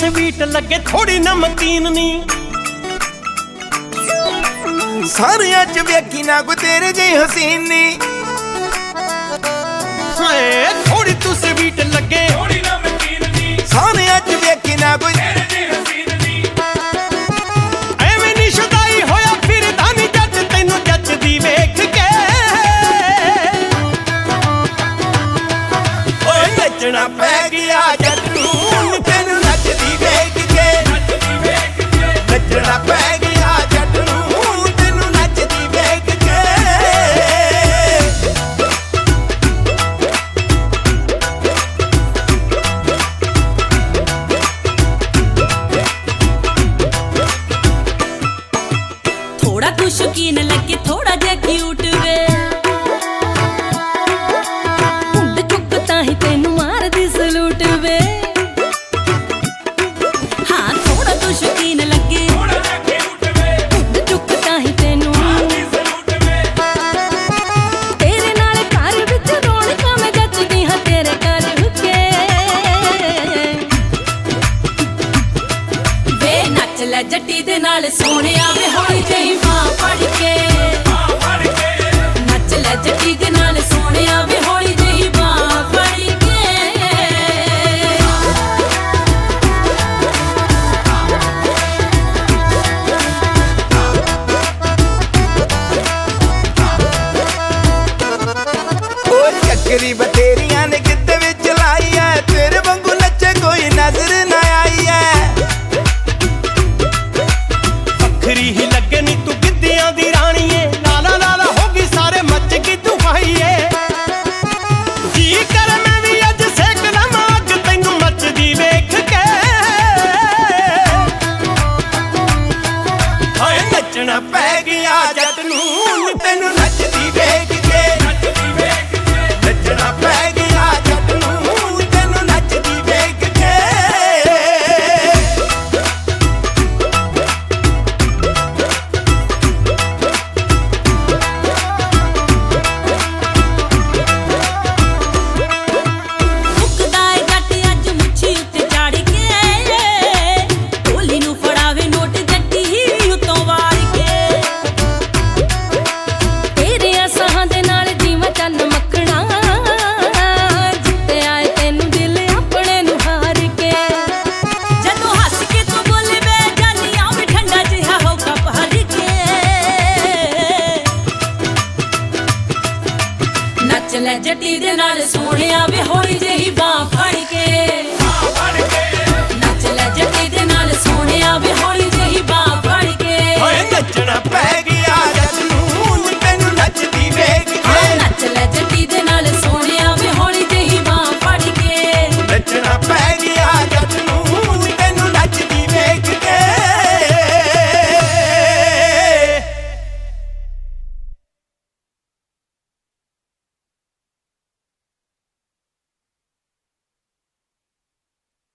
sweet लगे थोड़ी नमकीन नी सारियां च वेखी ना कोई तेरे जेही हसीन नी थोड़ी तू स्वीट लगे थोड़ी नमकीन नी सारियां च वेखी ना कोई तेरे जेही हसीन नी एवें नी शुदाई होया फिर दानी जज तैनू जचदी वेख के ओए नचना पै गया जट नूं तैनू नचदी वेख के नचना पै गया जट नूं तैनू नचदी वेख के थोड़ा तू शौकीन लगे थोड़ा जे क्यूट वे हुंड चुक ताही तेनू मारदी सलूट वे हाँ थोड़ा तू शौकीन लगे थोड़ा जा क्यूट वे हुंड चुक ताही तेनू मारदी सलूट वे तेरे नाल घर विच रौनकां मैं जचदी हां तेरे घर हुके वे नच ले जट्टी दे नाल सोहणिया वे हौली जही मां फड़ के फड़ के नच ले जट्टी दे नाल सोहणिया वे हौली जही मां फड़ के ओए चक्करी बतेरियां ने गिद्ध विच लाई है तेरे वांगू नचे कोई नजर ना आई है वखरी ही लगे नी तू गिद्धियां दी रानी है लाला लाला होगी सारे मच की तू भाई है जी कर मैं भी अज सेक लवां अग तैनू मचदी वेख के ओए नचना पै गया जट नूं तैनू नचदी वेख के नचना पै गया जट नूं तैनू नचदी वेख के ਮੁੱਕਦਾ ਏ ਜੱਟ ਅੱਜ ਮੁੱਛੀ ਉੱਤੇ ਚੜ ਕੇ ਢੋਲੀ ਨੂੰ ਫੜਾਵੇ ਨੋਟ ਜੱਟੀ ਉੱਤੋਂ ਵਾਰ ਕੇ ਤੇਰੇ ਅਸਾਂ ਦੇ ਨਾਲ ਜੀਵਾਂ ਚੰਨ ਮੱਖਣਾ ਜਿੱਤੇ ਆਏ ਤੈਨੂੰ ਦਿਲ ਆਪਣੇ ਨੂੰ ਹਾਰ ਕੇ ਜਦੋਂ ਹੱਸ ਕੇ ਤੂੰ ਬੋਲੇ ਵੇ ਜਾਨੀਆਂ ਵੀ ਠੰਡਾ ਜਿਹਾ ਹੋ ਕੱਪ ਹਰ ਕੇ ਨੱਚ ਲੈ ਜੱਟੀ ਦੇ ਨਾਲ ਸੋਹਣਿਆ ਵੇ ਹੌਲੀ ਜੇ